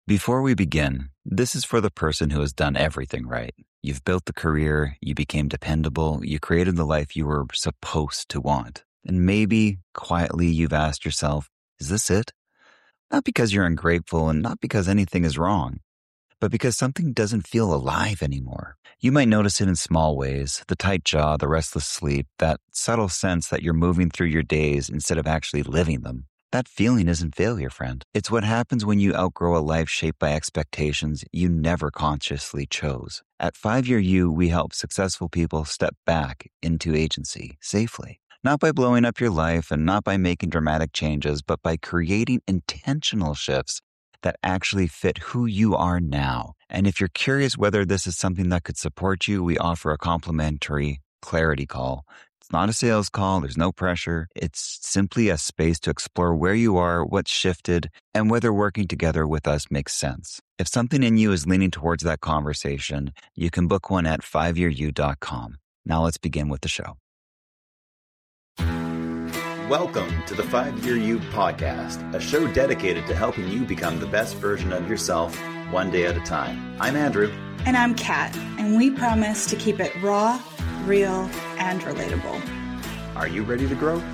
Before we begin, this is for the person who has done everything right. You've built the career, you became dependable, you created the life you were supposed to want. And maybe, quietly, you've asked yourself, is this it? Not because you're ungrateful and not because anything is wrong, but because something doesn't feel alive anymore. You might notice it in small ways, the tight jaw, the restless sleep, that subtle sense that you're moving through your days instead of actually living them. That feeling isn't failure, friend. It's what happens when you outgrow a life shaped by expectations you never consciously chose. At 5-Year You, we help successful people step back into agency safely. Not by blowing up your life and not by making dramatic changes, but by creating intentional shifts that actually fit who you are now. And if you're curious whether this is something that could support you, we offer a complimentary clarity call. It's not a sales call. There's no pressure. It's simply a space to explore where you are, what's shifted, and whether working together with us makes sense. If something in you is leaning towards that conversation, you can book one at 5yearyou.com. Now let's begin with the show. Welcome to the 5-Year You podcast, a show dedicated to helping you become the best version of yourself one day at a time. I'm Andrew. And I'm Kat, and we promise to keep it raw, real, and relatable. Are you ready to grow?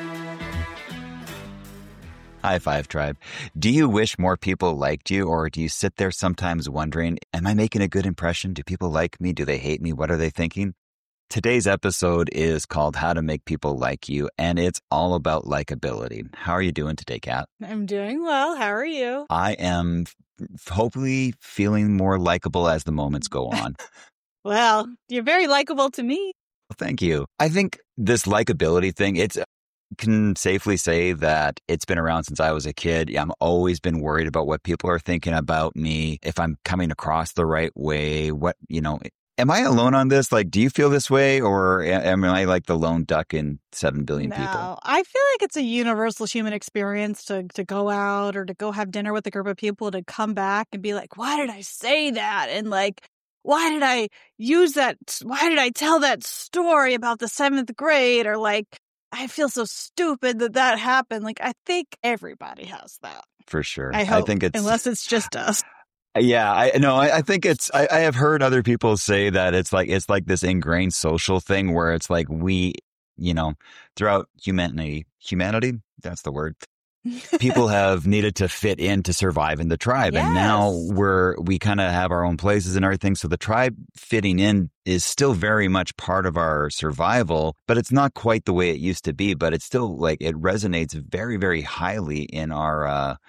High five, tribe. Do you wish more people liked you, or do you sit there sometimes wondering, am I making a good impression? Do people like me? Do they hate me? What are they thinking? Today's episode is called How to Make People Like You, and it's all about likability. How are you doing today, Kat? I'm doing well. How are you? I am hopefully feeling more likable as the moments go on. Well, you're very likable to me. Thank you. I think this likability thing, can safely say that it's been around since I was a kid. I'm always been worried about what people are thinking about me, if I'm coming across the right way, Am I alone on this? Like, do you feel this way, or am I like the lone duck in 7 billion people? No, I feel like it's a universal human experience to go out or to go have dinner with a group of people, to come back and be like, why did I say that? And like, why did I use that? Why did I tell that story about the 7th grade? Or like, I feel so stupid that happened. Like, I think everybody has that. For sure. I hope, I think unless it's just us. Yeah, I think I have heard other people say that it's like this ingrained social thing where it's like we, throughout humanity, that's the word. People have needed to fit in to survive in the tribe. Yes. And now we kind of have our own places and everything. So the tribe fitting in is still very much part of our survival, but it's not quite the way it used to be. But it's still like it resonates very, very highly in our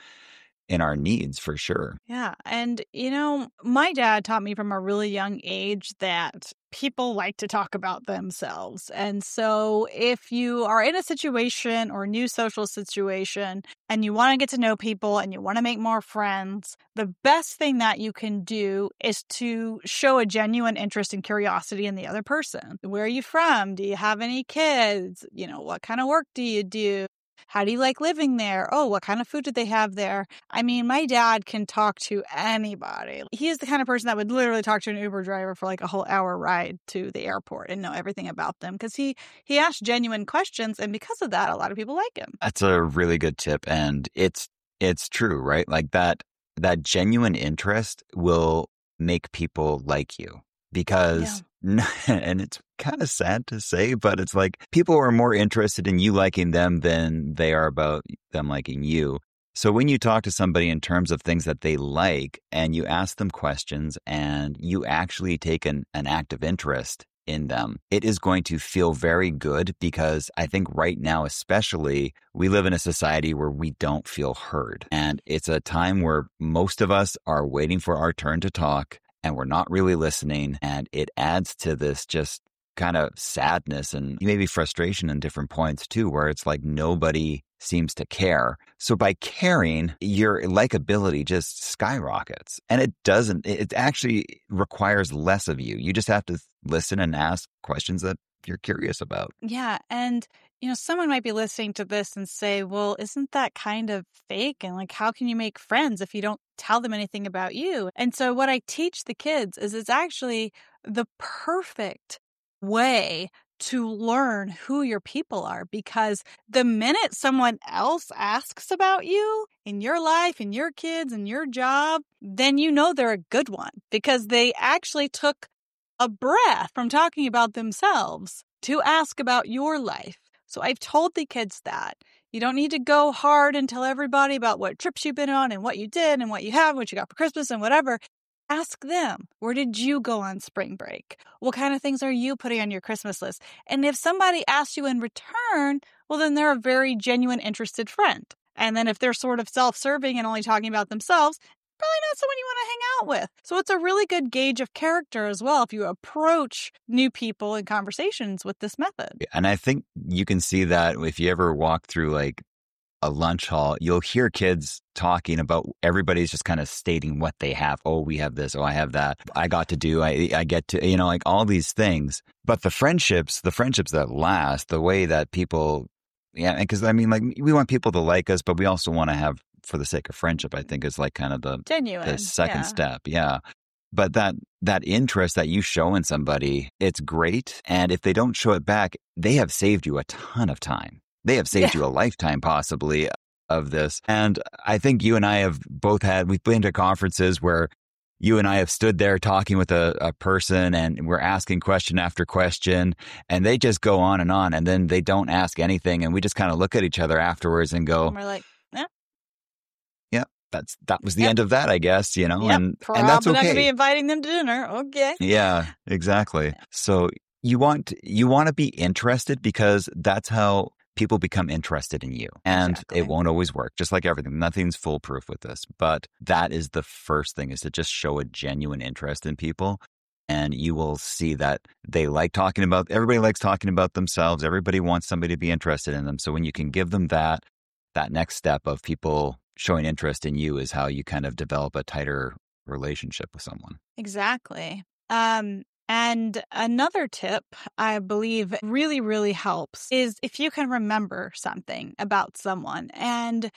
needs, for sure. Yeah. And, my dad taught me from a really young age that people like to talk about themselves. And so if you are in a situation or a new social situation and you want to get to know people and you want to make more friends, the best thing that you can do is to show a genuine interest and curiosity in the other person. Where are you from? Do you have any kids? What kind of work do you do? How do you like living there? Oh, what kind of food did they have there? I mean, my dad can talk to anybody. He is the kind of person that would literally talk to an Uber driver for like a whole hour ride to the airport and know everything about them because he asks genuine questions. And because of that, a lot of people like him. That's a really good tip. And it's true, right? Like that genuine interest will make people like you because, and it's kind of sad to say, but it's like people are more interested in you liking them than they are about them liking you. So when you talk to somebody in terms of things that they like and you ask them questions and you actually take an active interest in them, it is going to feel very good because I think right now, especially, we live in a society where we don't feel heard. And it's a time where most of us are waiting for our turn to talk and we're not really listening. And it adds to this just kind of sadness and maybe frustration in different points too, where it's like nobody seems to care. So by caring, your likability just skyrockets. And it actually requires less of you. You just have to listen and ask questions that you're curious about. Yeah. And, someone might be listening to this and say, well, isn't that kind of fake? And like, how can you make friends if you don't tell them anything about you? And so what I teach the kids is it's actually the perfect way to learn who your people are, because the minute someone else asks about you in your life, in your kids, in your job, then you know they're a good one because they actually took a breath from talking about themselves to ask about your life. So I've told the kids that. You don't need to go hard and tell everybody about what trips you've been on and what you did and what you have, what you got for Christmas and whatever. Ask them, where did you go on spring break? What kind of things are you putting on your Christmas list? And if somebody asks you in return, well, then they're a very genuine, interested friend. And then if they're sort of self-serving and only talking about themselves, probably not someone you want to hang out with. So it's a really good gauge of character as well if you approach new people in conversations with this method. And I think you can see that if you ever walk through like a lunch hall, you'll hear kids talking about, everybody's just kind of stating what they have. Oh, we have this. Oh, I have that. I got to do, I get to, like all these things. But the friendships that last, the way that people, because I mean, like we want people to like us, but we also want to have, for the sake of friendship, I think is like kind of the second step. Yeah. But that interest that you show in somebody, it's great. And if they don't show it back, they have saved you a ton of time. They have saved you a lifetime possibly of this. And I think you and I have both we've been to conferences where you and I have stood there talking with a person and we're asking question after question and they just go on and then they don't ask anything. And we just kind of look at each other afterwards and go, and we're like, yeah, that was the end of that, I guess, and that's okay. Not going to be inviting them to dinner. Okay. Yeah, exactly. So you want to be interested because that's how people become interested in you. And It won't always work, just like everything. Nothing's foolproof with this. But that is the first thing, is to just show a genuine interest in people. And you will see that they like talking about, everybody likes talking about themselves. Everybody wants somebody to be interested in them. So when you can give them that next step of people showing interest in you is how you kind of develop a tighter relationship with someone. Exactly. And another tip I believe really, really helps is if you can remember something about someone. And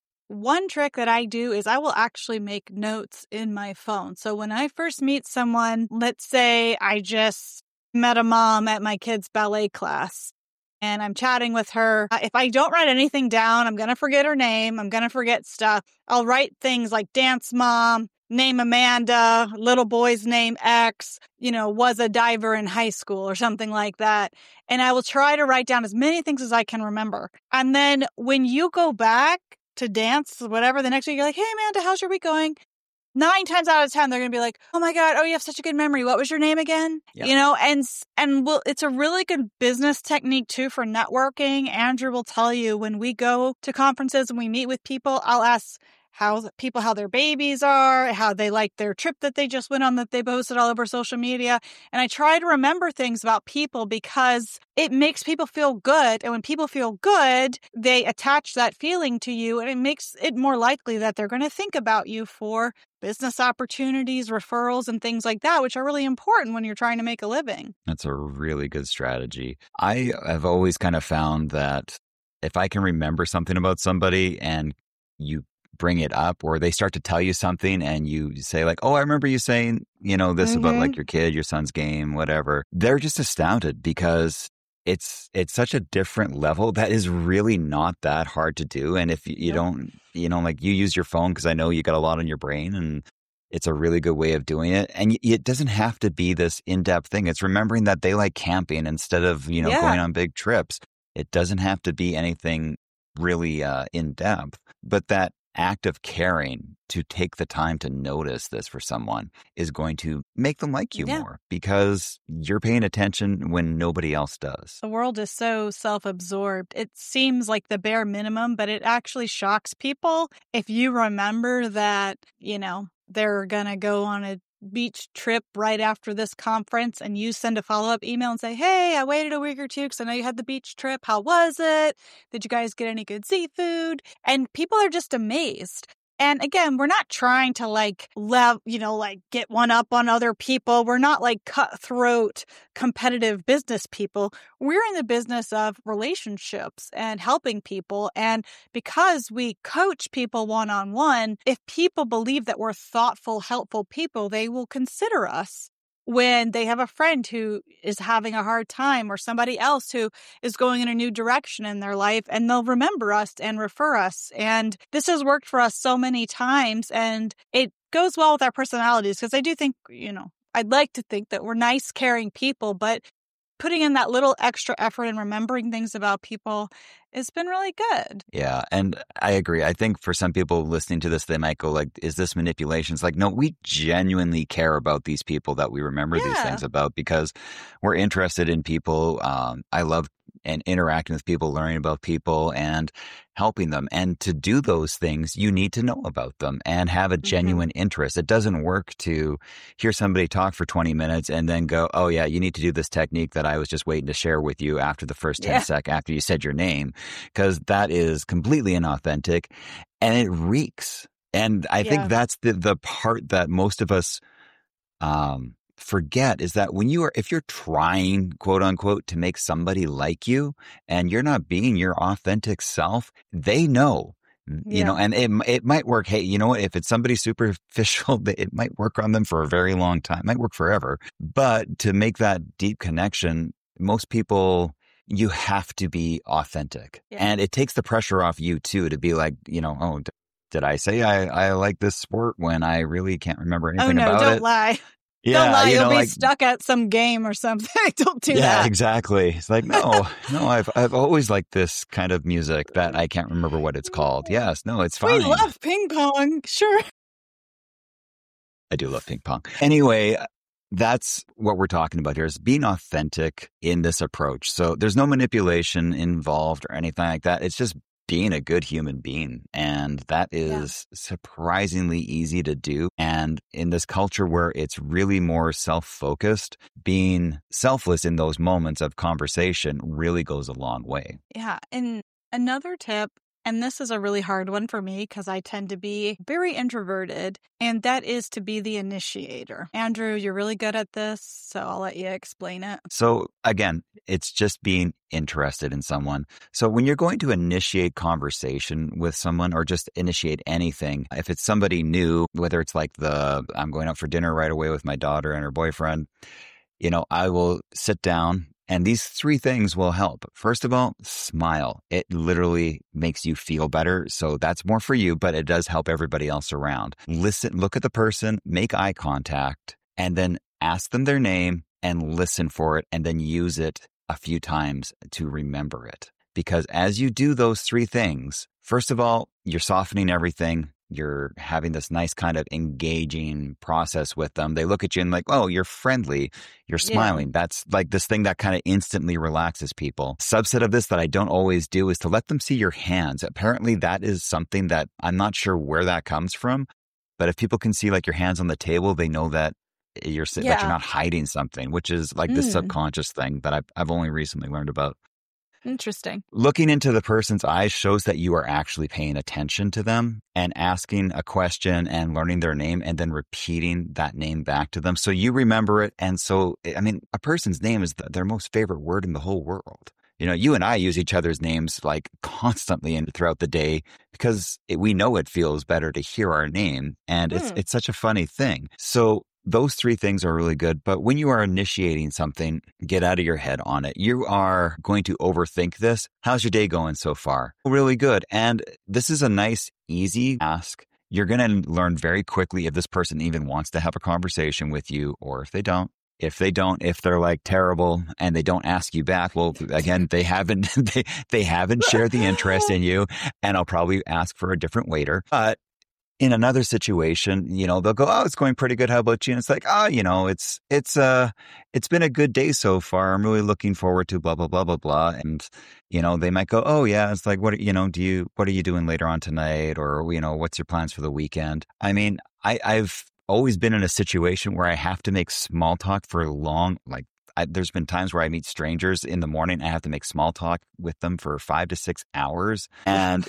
one trick that I do is I will actually make notes in my phone. So when I first meet someone, let's say I just met a mom at my kid's ballet class and I'm chatting with her. If I don't write anything down, I'm going to forget her name. I'm going to forget stuff. I'll write things like dance mom, name Amanda, little boy's name X, was a diver in high school or something like that. And I will try to write down as many things as I can remember. And then when you go back to dance, whatever, the next week, you're like, hey, Amanda, how's your week going? 9 times out of 10, they're going to be like, oh my God, you have such a good memory. What was your name again? Yep. And it's a really good business technique too for networking. Andrew will tell you when we go to conferences and we meet with people, I'll ask how their babies are, how they like their trip that they just went on that they posted all over social media. And I try to remember things about people because it makes people feel good. And when people feel good, they attach that feeling to you and it makes it more likely that they're going to think about you for business opportunities, referrals, and things like that, which are really important when you're trying to make a living. That's a really good strategy. I have always kind of found that if I can remember something about somebody and you bring it up or they start to tell you something and you say like, oh, I remember you saying, this about like your kid, your son's game, whatever. They're just astounded because it's such a different level that is really not that hard to do. And if you don't, like you use your phone because I know you got a lot on your brain and it's a really good way of doing it. And it doesn't have to be this in-depth thing. It's remembering that they like camping instead of, going on big trips. It doesn't have to be anything really in-depth, but that act of caring to take the time to notice this for someone is going to make them like you more because you're paying attention when nobody else does. The world is so self-absorbed. It seems like the bare minimum, but it actually shocks people if you remember that, they're going to go on a beach trip right after this conference and you send a follow-up email and say, hey, I waited a week or two because I know you had the beach trip. How was it? Did you guys get any good seafood? And people are just amazed. And again, we're not trying to get one up on other people. We're not like cutthroat, competitive business people. We're in the business of relationships and helping people. And because we coach people one-on-one, if people believe that we're thoughtful, helpful people, they will consider us when they have a friend who is having a hard time or somebody else who is going in a new direction in their life, and they'll remember us and refer us. And this has worked for us so many times, and it goes well with our personalities, because I do think, I'd like to think that we're nice, caring people, but putting in that little extra effort and remembering things about people has been really good. Yeah. And I agree. I think for some people listening to this, they might go like, is this manipulation? It's like, no, we genuinely care about these people that we remember these things about, because we're interested in people. I love and interacting with people, learning about people and helping them. And to do those things, you need to know about them and have a genuine interest. It doesn't work to hear somebody talk for 20 minutes and then go, oh yeah, you need to do this technique that I was just waiting to share with you after the first 10 seconds after you said your name, because that is completely inauthentic and it reeks. And I think that's the part that most of us forget, is that if you're trying, quote unquote, to make somebody like you and you're not being your authentic self, they know, and it might work. Hey, you know what? If it's somebody superficial, it might work on them for a very long time. It might work forever. But to make that deep connection, most people, you have to be authentic. And it takes the pressure off you too, to be like, oh, did I say I like this sport when I really can't remember anything about it? Oh no, don't lie. Yeah, don't lie, you'll be stuck at some game or something. Don't do that. Yeah, exactly. It's like, no, I've always liked this kind of music that I can't remember what it's called. Yes, no, it's fine. We love ping pong, sure. I do love ping pong. Anyway, that's what we're talking about here, is being authentic in this approach. So there's no manipulation involved or anything like that. It's just being a good human being. And that is surprisingly easy to do. And in this culture where it's really more self-focused, being selfless in those moments of conversation really goes a long way. Yeah. And another tip, and this is a really hard one for me because I tend to be very introverted, and that is to be the initiator. Andrew, you're really good at this, so I'll let you explain it. So again, it's just being interested in someone. So when you're going to initiate conversation with someone or just initiate anything, if it's somebody new, whether it's like I'm going out for dinner right away with my daughter and her boyfriend, I will sit down. And these 3 things will help. First of all, smile. It literally makes you feel better. So that's more for you, but it does help everybody else around. Listen, look at the person, make eye contact, and then ask them their name and listen for it, and then use it a few times to remember it. Because as you do those 3 things, first of all, you're softening everything. You're having this nice kind of engaging process with them. They look at you and like, oh, you're friendly. You're smiling. Yeah. That's like this thing that kind of instantly relaxes people. Subset of this that I don't always do is to let them see your hands. Apparently that is something that I'm not sure where that comes from. But if people can see like your hands on the table, they know that that you're not hiding something, which is like this subconscious thing that I've only recently learned about. Interesting. Looking into the person's eyes shows that you are actually paying attention to them and asking a question and learning their name and then repeating that name back to them. So you remember it. And so, a person's name is their most favorite word in the whole world. You and I use each other's names like constantly and throughout the day because we know it feels better to hear our name. And it's such a funny thing. So those 3 things are really good. But when you are initiating something, get out of your head on it. You are going to overthink this. How's your day going so far? Really good. And this is a nice, easy ask. You're going to learn very quickly if this person even wants to have a conversation with you or if they don't. If they're like terrible and they don't ask you back, well, again, they haven't shared the interest in you, and I'll probably ask for a different waiter. But in another situation, they'll go, oh, it's going pretty good. How about you? And it's like, oh, it's been a good day so far. I'm really looking forward to blah, blah, blah, blah, blah. And, they might go, oh yeah, it's like, what are you doing later on tonight? Or, what's your plans for the weekend? I've always been in a situation where I have to make small talk for long, there's been times where I meet strangers in the morning. I have to make small talk with them for 5 to 6 hours. And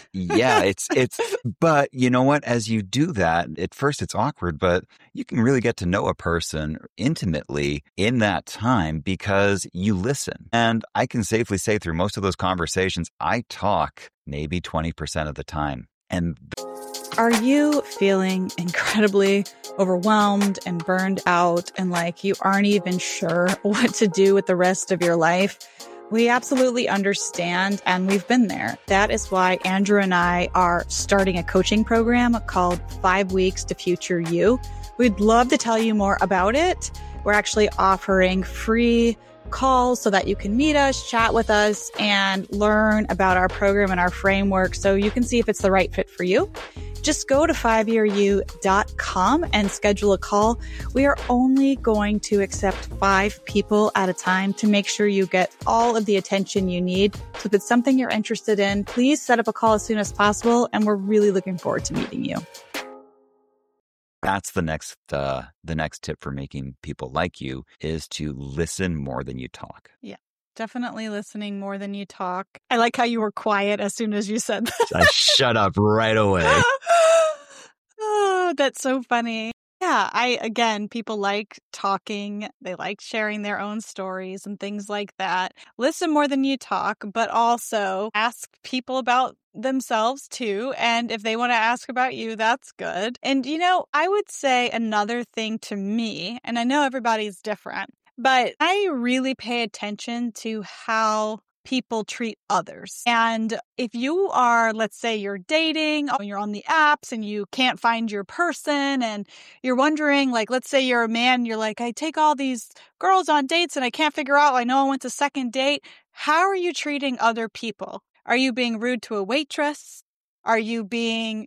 but you know what? As you do that, at first it's awkward, but you can really get to know a person intimately in that time because you listen. And I can safely say through most of those conversations, I talk maybe 20% of the time. And are you feeling incredibly overwhelmed and burned out and like you aren't even sure what to do with the rest of your life, we absolutely understand, and we've been there. That is why Andrew and I are starting a coaching program called 5 Weeks to Future You. We'd love to tell you more about it. We're actually offering free calls so that you can meet us, chat with us, and learn about our program and our framework so you can see if it's the right fit for you. Just go to 5yearyou.com and schedule a call. We are only going to accept 5 people at a time to make sure you get all of the attention you need. So if it's something you're interested in, please set up a call as soon as possible. And we're really looking forward to meeting you. That's the next tip for making people like you is to listen more than you talk. Yeah. Definitely listening more than you talk. I like how you were quiet as soon as you said that. I shut up right away. Oh, that's so funny. Yeah, people like talking. They like sharing their own stories and things like that. Listen more than you talk, but also ask people about themselves too. And if they want to ask about you, that's good. And, I would say another thing to me, and I know everybody's different, but I really pay attention to how people treat others. And if you are, let's say you're dating, or you're on the apps and you can't find your person and you're wondering, like, let's say you're a man, you're like, I take all these girls on dates and I can't figure out, I know I went to second date. How are you treating other people? Are you being rude to a waitress? Are you being,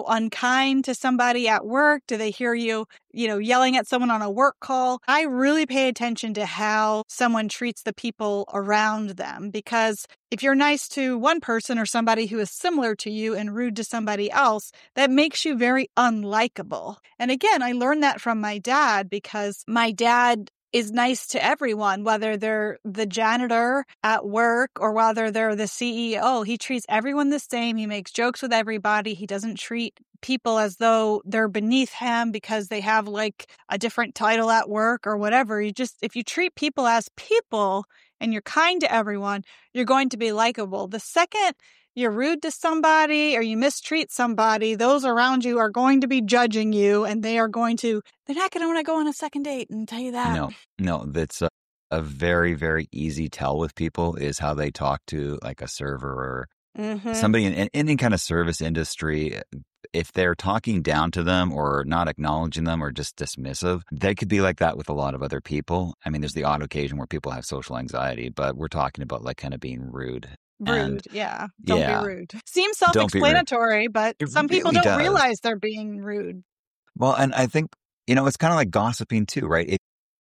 unkind to somebody at work? Do they hear you, yelling at someone on a work call? I really pay attention to how someone treats the people around them, because if you're nice to one person or somebody who is similar to you and rude to somebody else, that makes you very unlikable. And again, I learned that from my dad, because my dad is nice to everyone, whether they're the janitor at work or whether they're the CEO. He treats everyone the same. He makes jokes with everybody. He doesn't treat people as though they're beneath him because they have like a different title at work or whatever. If you treat people as people and you're kind to everyone, you're going to be likable. The second you're rude to somebody or you mistreat somebody, those around you are going to be judging you, and they're not going to want to go on a second date and tell you that. No, that's a very, very easy tell with people is how they talk to like a server or somebody in any kind of service industry. If they're talking down to them or not acknowledging them or just dismissive, they could be like that with a lot of other people. I mean, there's the odd occasion where people have social anxiety, but we're talking about like kind of being rude. Don't be rude. Seems self-explanatory, but some people don't realize they're being rude. Well, and I think, it's kind of like gossiping too, right?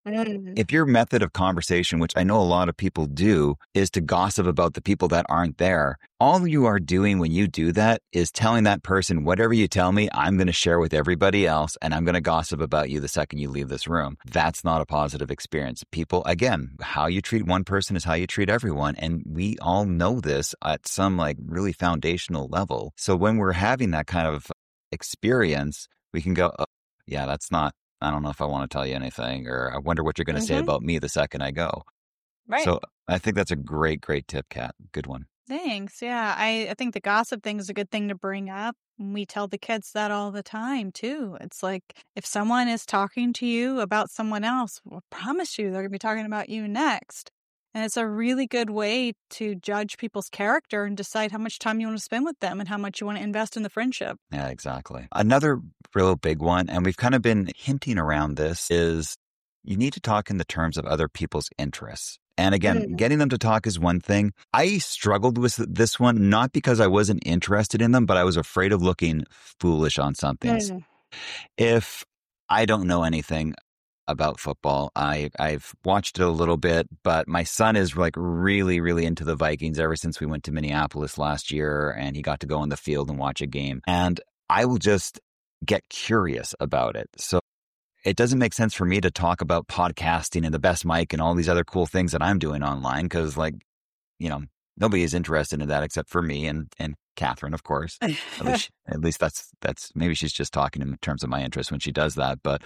If your method of conversation, which I know a lot of people do, is to gossip about the people that aren't there, all you are doing when you do that is telling that person, whatever you tell me, I'm going to share with everybody else, and I'm going to gossip about you the second you leave this room. That's not a positive experience. People, again, how you treat one person is how you treat everyone, and we all know this at some like really foundational level. So when we're having that kind of experience, we can go, oh, yeah, that's not, I don't know if I want to tell you anything, or I wonder what you're going to say about me the second I go. Right. So I think that's a great, great tip, Kat. Good one. Thanks. Yeah. I think the gossip thing is a good thing to bring up. We tell the kids that all the time, too. It's like if someone is talking to you about someone else, I promise you they're going to be talking about you next. And it's a really good way to judge people's character and decide how much time you want to spend with them and how much you want to invest in the friendship. Yeah, exactly. Another real big one, and we've kind of been hinting around this, is you need to talk in the terms of other people's interests. And again, getting them to talk is one thing. I struggled with this one, not because I wasn't interested in them, but I was afraid of looking foolish on something. If I don't know anything about football, I've watched it a little bit, but my son is like really, really into the Vikings ever since we went to Minneapolis last year, and he got to go on the field and watch a game. And I will just get curious about it. So it doesn't make sense for me to talk about podcasting and the best mic and all these other cool things that I'm doing online, because nobody is interested in that except for me and Catherine, of course. At least that's maybe she's just talking in terms of my interest when she does that. But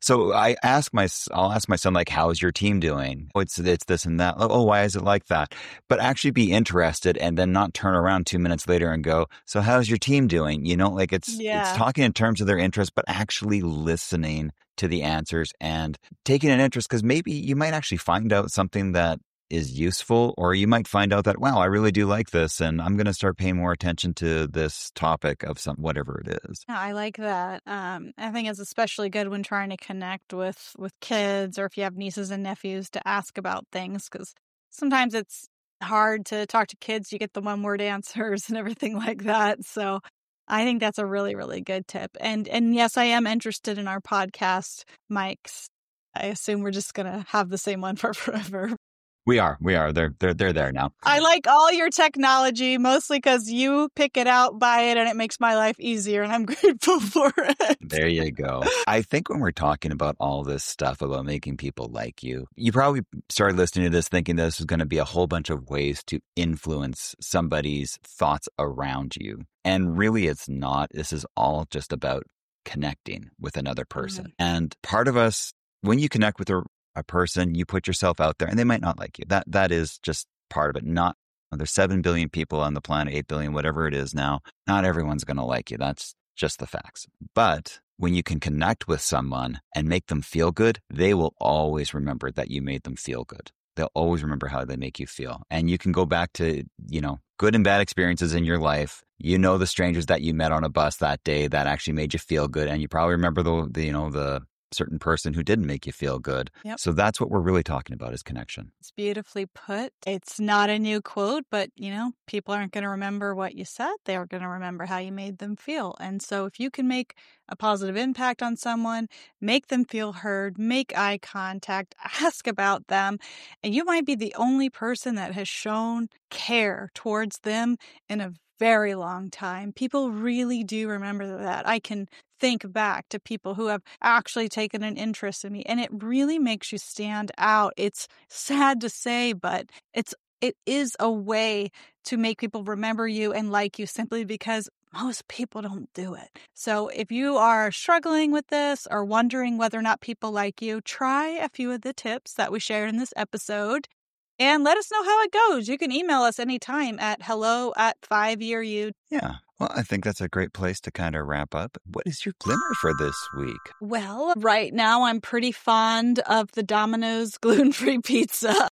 So I'll ask my son, like, how's your team doing? Oh, it's this and that. Oh, why is it like that? But actually be interested and then not turn around 2 minutes later and go, so how's your team doing? Like it's talking in terms of their interest, but actually listening to the answers and taking an interest, because maybe you might actually find out something that is useful, or you might find out that, wow, I really do like this and I'm going to start paying more attention to this topic of whatever it is. Yeah, I like that. I think it's especially good when trying to connect with kids, or if you have nieces and nephews, to ask about things, because sometimes it's hard to talk to kids. You get the one-word answers and everything like that. So I think that's a really, really good tip. And yes, I am interested in our podcast mics. I assume we're just going to have the same one for forever. We are. They're there now. I like all your technology, mostly because you pick it out, buy it, and it makes my life easier, and I'm grateful for it. There you go. I think when we're talking about all this stuff about making people like you, you probably started listening to this thinking this is going to be a whole bunch of ways to influence somebody's thoughts around you. And really, it's not. This is all just about connecting with another person. Mm-hmm. And part of us, when you connect with a person, you put yourself out there, and they might not like you. That is just part of it. There's 7 billion people on the planet, 8 billion, whatever it is now. Not everyone's going to like you. That's just the facts. But when you can connect with someone and make them feel good, they will always remember that you made them feel good. They'll always remember how they make you feel. And you can go back to, good and bad experiences in your life. The strangers that you met on a bus that day that actually made you feel good. And you probably remember the certain person who didn't make you feel good. Yep. So that's what we're really talking about, is connection. It's beautifully put. It's not a new quote, but people aren't going to remember what you said. They're going to remember how you made them feel. And so if you can make a positive impact on someone, make them feel heard, make eye contact, ask about them, and you might be the only person that has shown care towards them in a very long time. People really do remember that. I can think back to people who have actually taken an interest in me, and it really makes you stand out. It's sad to say, but it is a way to make people remember you and like you, simply because most people don't do it. So if you are struggling with this or wondering whether or not people like you, try a few of the tips that we shared in this episode. And let us know how it goes. You can email us anytime at hello@5yearyou. Yeah. Well, I think that's a great place to kind of wrap up. What is your glimmer for this week? Well, right now I'm pretty fond of the Domino's gluten-free pizza.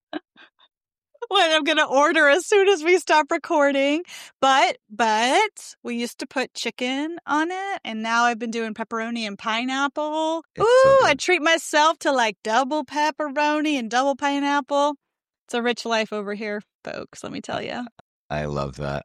What I'm going to order as soon as we stop recording. But we used to put chicken on it, and now I've been doing pepperoni and pineapple. Ooh, I treat myself to like double pepperoni and double pineapple. It's a rich life over here, folks, let me tell you. I love that.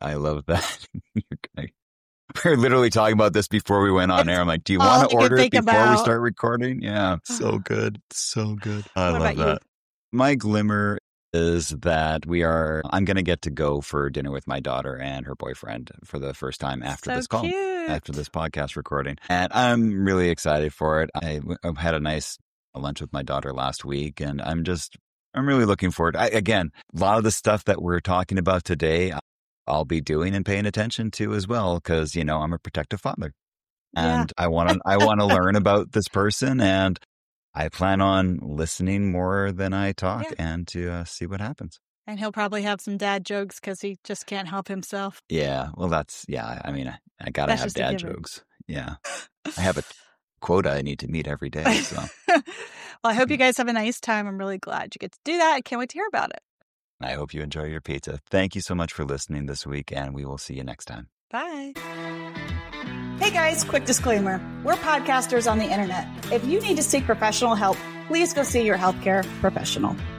We're literally talking about this before we went on air. I'm like, do you want to order it before we start recording? Yeah, so good. So good. I love that. My glimmer is that I'm going to get to go for dinner with my daughter and her boyfriend for the first time after this call, after this podcast recording. And I'm really excited for it. I had a nice lunch with my daughter last week, and I'm really looking forward. Again, a lot of the stuff that we're talking about today, I'll be doing and paying attention to as well, because, I'm a protective father, and I want to learn about this person, and I plan on listening more than I talk, and to see what happens. And he'll probably have some dad jokes because he just can't help himself. Yeah. Well, I got to have dad jokes. Yeah. I have a quota I need to meet every day. So. Well, I hope you guys have a nice time. I'm really glad you get to do that. I can't wait to hear about it. I hope you enjoy your pizza. Thank you so much for listening this week, and we will see you next time. Bye. Hey guys, quick disclaimer. We're podcasters on the internet. If you need to seek professional help, please go see your healthcare professional.